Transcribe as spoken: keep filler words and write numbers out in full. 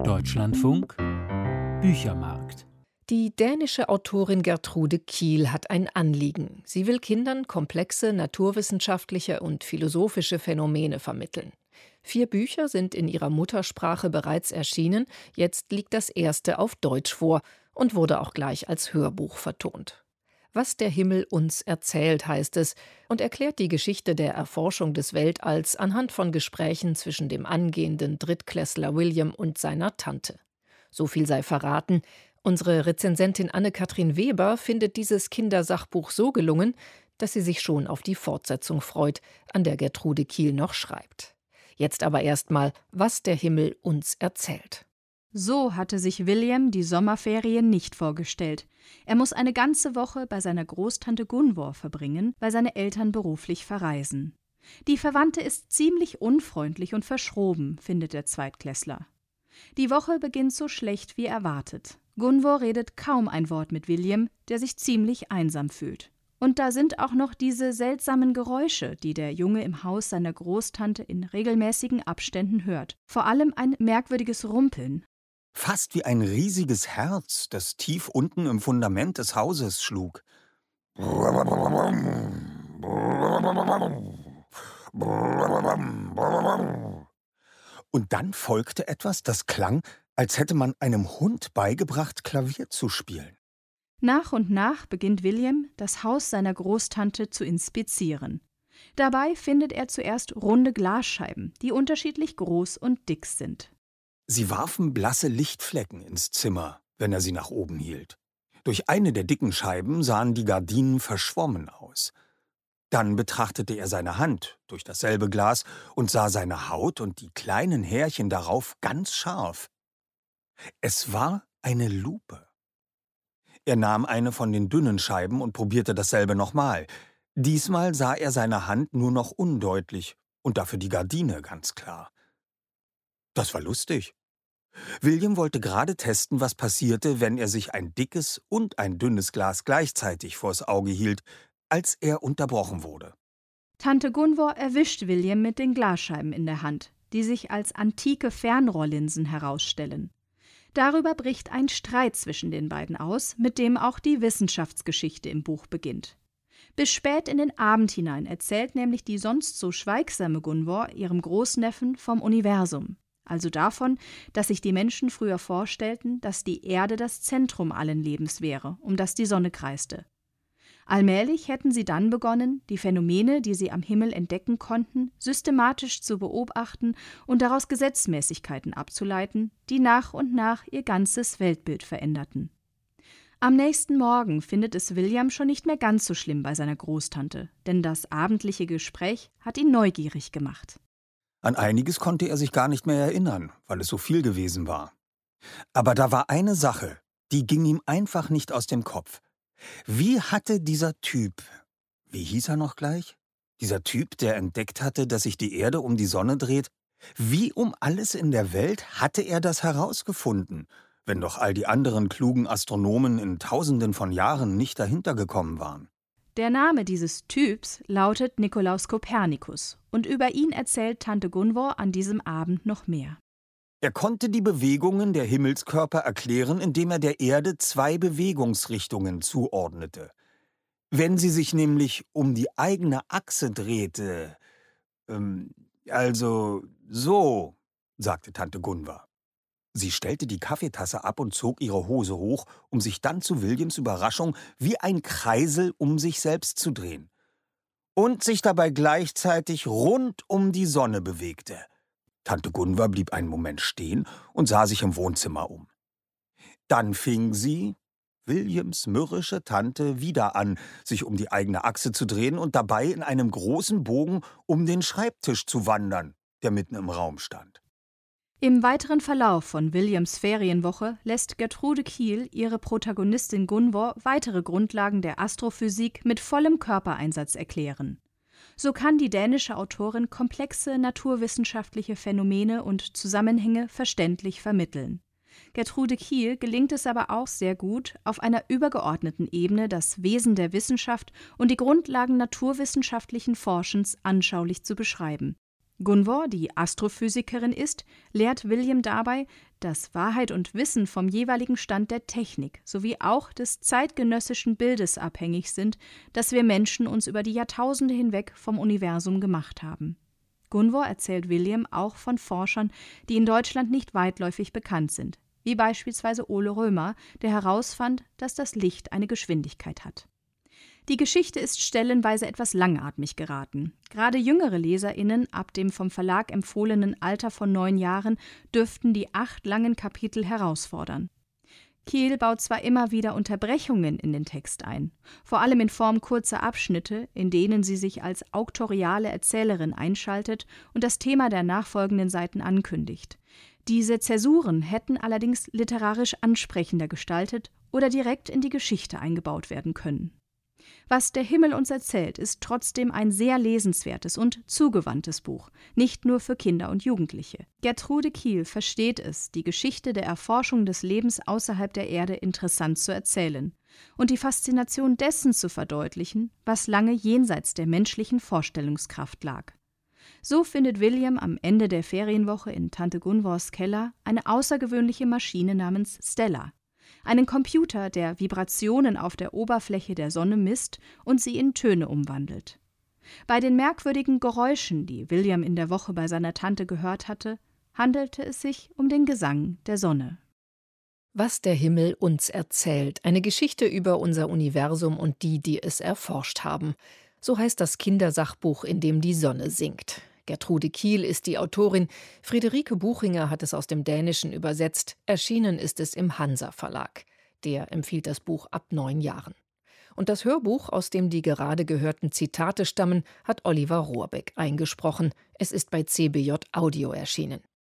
Deutschlandfunk Büchermarkt. Die dänische Autorin Gertrude Kiel hat ein Anliegen. Sie will Kindern komplexe naturwissenschaftliche und philosophische Phänomene vermitteln. Vier Bücher sind in ihrer Muttersprache bereits erschienen. Jetzt liegt das erste auf Deutsch vor und wurde auch gleich als Hörbuch vertont. Was der Himmel uns erzählt, heißt es, und erklärt die Geschichte der Erforschung des Weltalls anhand von Gesprächen zwischen dem angehenden Drittklässler William und seiner Tante. So viel sei verraten: Unsere Rezensentin Anne-Kathrin Weber findet dieses Kindersachbuch so gelungen, dass sie sich schon auf die Fortsetzung freut, an der Gertrude Kiel noch schreibt. Jetzt aber erstmal, was der Himmel uns erzählt. So hatte sich William die Sommerferien nicht vorgestellt. Er muss eine ganze Woche bei seiner Großtante Gunvor verbringen, weil seine Eltern beruflich verreisen. Die Verwandte ist ziemlich unfreundlich und verschroben, findet der Zweitklässler. Die Woche beginnt so schlecht wie erwartet. Gunvor redet kaum ein Wort mit William, der sich ziemlich einsam fühlt. Und da sind auch noch diese seltsamen Geräusche, die der Junge im Haus seiner Großtante in regelmäßigen Abständen hört. Vor allem ein merkwürdiges Rumpeln. Fast wie ein riesiges Herz, das tief unten im Fundament des Hauses schlug. Und dann folgte etwas, das klang, als hätte man einem Hund beigebracht, Klavier zu spielen. Nach und nach beginnt William, das Haus seiner Großtante zu inspizieren. Dabei findet er zuerst runde Glasscheiben, die unterschiedlich groß und dick sind. Sie warfen blasse Lichtflecken ins Zimmer, wenn er sie nach oben hielt. Durch eine der dicken Scheiben sahen die Gardinen verschwommen aus. Dann betrachtete er seine Hand durch dasselbe Glas und sah seine Haut und die kleinen Härchen darauf ganz scharf. Es war eine Lupe. Er nahm eine von den dünnen Scheiben und probierte dasselbe nochmal. Diesmal sah er seine Hand nur noch undeutlich und dafür die Gardine ganz klar. Das war lustig. William wollte gerade testen, was passierte, wenn er sich ein dickes und ein dünnes Glas gleichzeitig vors Auge hielt, als er unterbrochen wurde. Tante Gunvor erwischt William mit den Glasscheiben in der Hand, die sich als antike Fernrohrlinsen herausstellen. Darüber bricht ein Streit zwischen den beiden aus, mit dem auch die Wissenschaftsgeschichte im Buch beginnt. Bis spät in den Abend hinein erzählt nämlich die sonst so schweigsame Gunvor ihrem Großneffen vom Universum. Also davon, dass sich die Menschen früher vorstellten, dass die Erde das Zentrum allen Lebens wäre, um das die Sonne kreiste. Allmählich hätten sie dann begonnen, die Phänomene, die sie am Himmel entdecken konnten, systematisch zu beobachten und daraus Gesetzmäßigkeiten abzuleiten, die nach und nach ihr ganzes Weltbild veränderten. Am nächsten Morgen findet es William schon nicht mehr ganz so schlimm bei seiner Großtante, denn das abendliche Gespräch hat ihn neugierig gemacht. An einiges konnte er sich gar nicht mehr erinnern, weil es so viel gewesen war. Aber da war eine Sache, die ging ihm einfach nicht aus dem Kopf. Wie hatte dieser Typ, wie hieß er noch gleich? Dieser Typ, der entdeckt hatte, dass sich die Erde um die Sonne dreht, wie um alles in der Welt hatte er das herausgefunden, wenn doch all die anderen klugen Astronomen in Tausenden von Jahren nicht dahinter gekommen waren? Der Name dieses Typs lautet Nikolaus Kopernikus und über ihn erzählt Tante Gunvor an diesem Abend noch mehr. Er konnte die Bewegungen der Himmelskörper erklären, indem er der Erde zwei Bewegungsrichtungen zuordnete. Wenn sie sich nämlich um die eigene Achse drehte, ähm, also so, sagte Tante Gunvor. Sie stellte die Kaffeetasse ab und zog ihre Hose hoch, um sich dann zu Williams Überraschung wie ein Kreisel um sich selbst zu drehen. Und sich dabei gleichzeitig rund um die Sonne bewegte. Tante Gunvor blieb einen Moment stehen und sah sich im Wohnzimmer um. Dann fing sie, Williams mürrische Tante, wieder an, sich um die eigene Achse zu drehen und dabei in einem großen Bogen um den Schreibtisch zu wandern, der mitten im Raum stand. Im weiteren Verlauf von Williams Ferienwoche lässt Gertrude Kiel ihre Protagonistin Gunvor weitere Grundlagen der Astrophysik mit vollem Körpereinsatz erklären. So kann die dänische Autorin komplexe naturwissenschaftliche Phänomene und Zusammenhänge verständlich vermitteln. Gertrude Kiel gelingt es aber auch sehr gut, auf einer übergeordneten Ebene das Wesen der Wissenschaft und die Grundlagen naturwissenschaftlichen Forschens anschaulich zu beschreiben. Gunvor, die Astrophysikerin ist, lehrt William dabei, dass Wahrheit und Wissen vom jeweiligen Stand der Technik sowie auch des zeitgenössischen Bildes abhängig sind, das wir Menschen uns über die Jahrtausende hinweg vom Universum gemacht haben. Gunvor erzählt William auch von Forschern, die in Deutschland nicht weitläufig bekannt sind, wie beispielsweise Ole Römer, der herausfand, dass das Licht eine Geschwindigkeit hat. Die Geschichte ist stellenweise etwas langatmig geraten. Gerade jüngere LeserInnen ab dem vom Verlag empfohlenen Alter von neun Jahren dürften die acht langen Kapitel herausfordern. Keel baut zwar immer wieder Unterbrechungen in den Text ein, vor allem in Form kurzer Abschnitte, in denen sie sich als auktoriale Erzählerin einschaltet und das Thema der nachfolgenden Seiten ankündigt. Diese Zäsuren hätten allerdings literarisch ansprechender gestaltet oder direkt in die Geschichte eingebaut werden können. Was der Himmel uns erzählt, ist trotzdem ein sehr lesenswertes und zugewandtes Buch, nicht nur für Kinder und Jugendliche. Gertrude Kiel versteht es, die Geschichte der Erforschung des Lebens außerhalb der Erde interessant zu erzählen und die Faszination dessen zu verdeutlichen, was lange jenseits der menschlichen Vorstellungskraft lag. So findet William am Ende der Ferienwoche in Tante Gunvors Keller eine außergewöhnliche Maschine namens Stella. Einen Computer, der Vibrationen auf der Oberfläche der Sonne misst und sie in Töne umwandelt. Bei den merkwürdigen Geräuschen, die William in der Woche bei seiner Tante gehört hatte, handelte es sich um den Gesang der Sonne. Was der Himmel uns erzählt. Eine Geschichte über unser Universum und die, die es erforscht haben. So heißt das Kindersachbuch, in dem die Sonne singt. Gertrude Kiel ist die Autorin, Friederike Buchinger hat es aus dem Dänischen übersetzt, erschienen ist es im Hansa Verlag. Der empfiehlt das Buch ab neun Jahren. Und das Hörbuch, aus dem die gerade gehörten Zitate stammen, hat Oliver Rohrbeck eingesprochen. Es ist bei C B J Audio erschienen.